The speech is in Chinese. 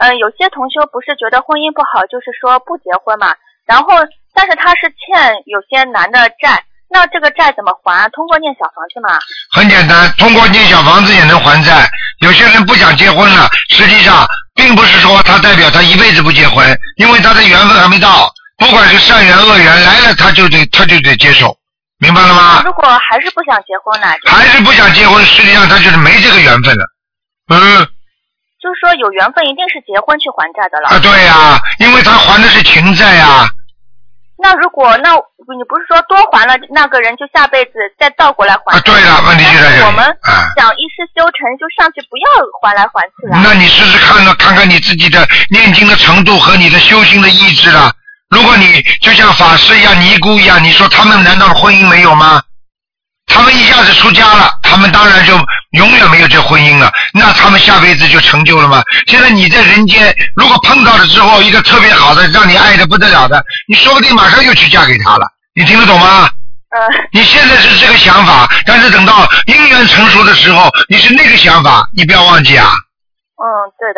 有些同修不是觉得婚姻不好，就是说不结婚嘛。然后，但是他是欠有些男的债，那这个债怎么还？通过念小房子吗？ 很简单，通过念小房子也能还债。有些人不想结婚了，实际上并不是说他代表他一辈子不结婚，因为他的缘分还没到。不管是善缘恶缘来了，他就得接受，明白了吗？ 如果还是不想结婚呢？ 还是不想结婚，实际上他就是没这个缘分了。 就是说有缘分一定是结婚去还债的了。 对呀，因为他还的是情债呀。 那如果你不是说多还了那个人就下辈子再倒过来还？ 对了，问题就在这里。 我们想一世修成，就上去不要还来还去了。 那你试试看看你自己的念经的程度和你的修行的意志了。如果你就像法师一样尼姑一样，你说他们难道婚姻没有吗？他们一下子出家了，他们当然就永远没有这婚姻了，那他们下辈子就成就了吗？现在你在人间如果碰到了之后一个特别好的让你爱的不得了的，你说不定马上就去嫁给他了，你听得懂吗？你现在是这个想法，但是等到姻缘成熟的时候你是那个想法，你不要忘记啊。 对的。